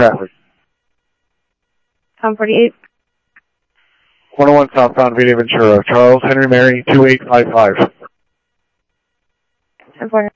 traffic. Tom 48. 101 southbound Vita Ventura. Charles Henry Mary 2855. 10-4.